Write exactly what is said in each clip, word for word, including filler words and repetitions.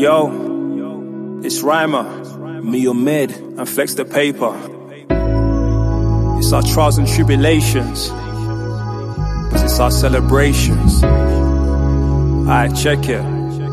Yo, it's Rhymer, me your mid, and Flex the Paper. It's our trials and tribulations, but it's our celebrations. Alright, check it.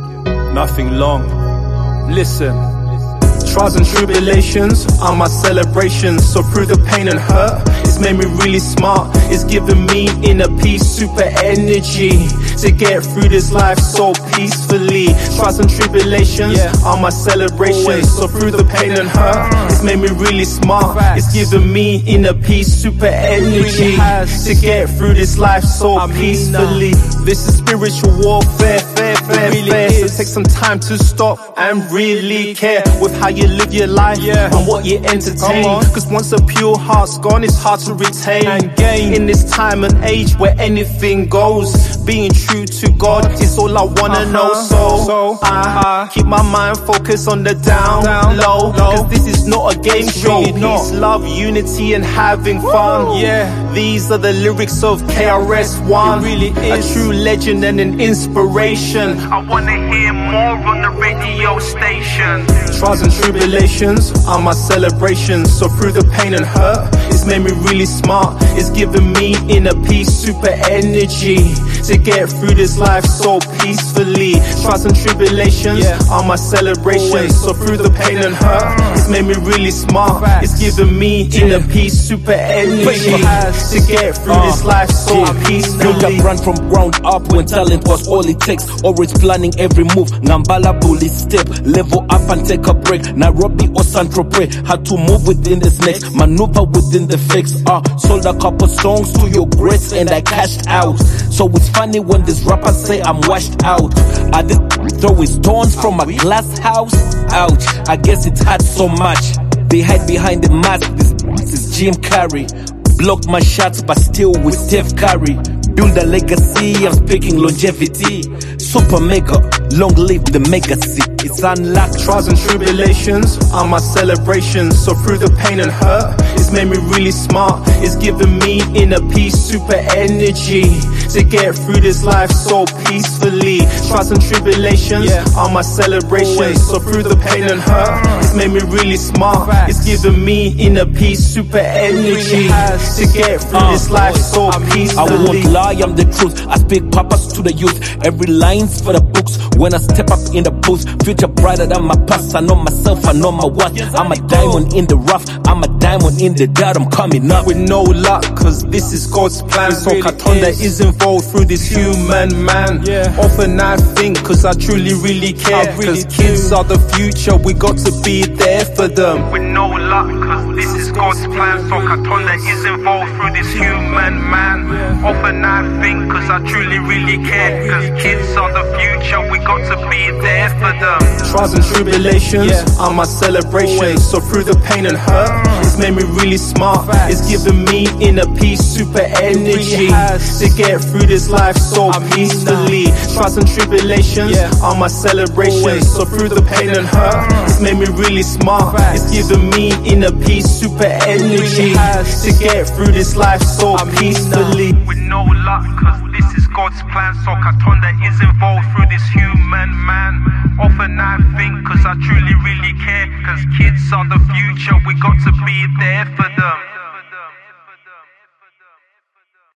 Nothing long. Listen. Trials and tribulations are my celebrations. So through the pain and hurt, it's made me really smart. It's given me inner peace, super energy to get through this life so peacefully. Trials and tribulations yeah. are my celebrations. Always. So through the pain and hurt, it's made me really smart. Facts. It's given me inner peace, super energy to get through this life so I peacefully. Mean, this is spiritual warfare, fair, fair, really fair. So take some time to stop and really care with how you live your life yeah. and what you entertain. Cause once a pure heart's gone, it's hard to retain and gain. In this time and age where anything goes, being true to God is all I wanna uh-huh. know. So, so I uh, keep my mind focused on the down, down low, low. Cause this is not a game it's show. Really Peace, love, unity, and having fun. Woo. Yeah, these are the lyrics of K R S One. It really is a true legend and an inspiration. I wanna hear more on the radio station. Trials and tribulations are my celebrations. So through the pain and hurt, it's made me really smart. It's given me inner peace, super energy to get through this life so peacefully. Trials and tribulations yeah. are my celebrations. Always. So through the pain and hurt, it's made me really smart. Facts. It's given me yeah. inner peace, super energy to get through uh, this life so yeah. peacefully. Built up, run from ground up when talent was all it takes. Always planning every move. Ngambala bully step, level up and take a break. Nairobi or Saint-Tropez, had to move within the snakes, maneuver within the fakes. Uh, sold a couple songs to your greats and I cashed out. So it's funny when these rappers say I'm washed out. I did throw stones from a glass house. Ouch, I guess it hurt so much. They hide behind the mask. This, this is Jim Carrey. Blocked my shots but still with Steph Curry. Build a legacy, I'm speaking longevity. Super mega, long live the legacy. It's unlocked. Trials and tribulations are my celebrations. So through the pain and hurt, it's made me really smart. It's given me inner peace, super energy to get through this life so peacefully. Trials and tribulations yeah. are my celebrations. Always. So through the pain and hurt, it's made me really smart. Facts. It's given me inner peace, super energy to get through uh, this life so I peacefully. I won't lie, I'm the truth. I speak purpose to the youth. Every line's for the books. When I step up in the booth, future brighter than my past. I know myself, I know my worth. I'm a diamond in the rough, I'm a diamond in the dirt. I'm coming up with no luck, cause this is God's plan. So really Katonda is. is involved through this human man. Yeah. Often I think, cause I truly, really care. Really cause do. Kids are the future, we got to be there for them. With no luck, cause this is God's plan. So Katonda is involved through this human man. Yeah. Often I think, cause I truly, really care. Cause kids are the future, we got to be there for them. Trials and tribulations yeah. are my celebrations. Always. So through the pain and hurt, it's made me really smart. Facts. It's given me inner peace, super energy to get through this life so I peacefully. Trials and tribulations yeah. are my celebrations. Always. So through the pain and hurt, it's made me really smart. Facts. It's given me inner peace, super energy to get through this life so I peacefully. With no luck, cause this is God's plan. So Katonda is involved through this human man. Often I think, cause I truly, really care. Cause kids are the future, we got to be there for them.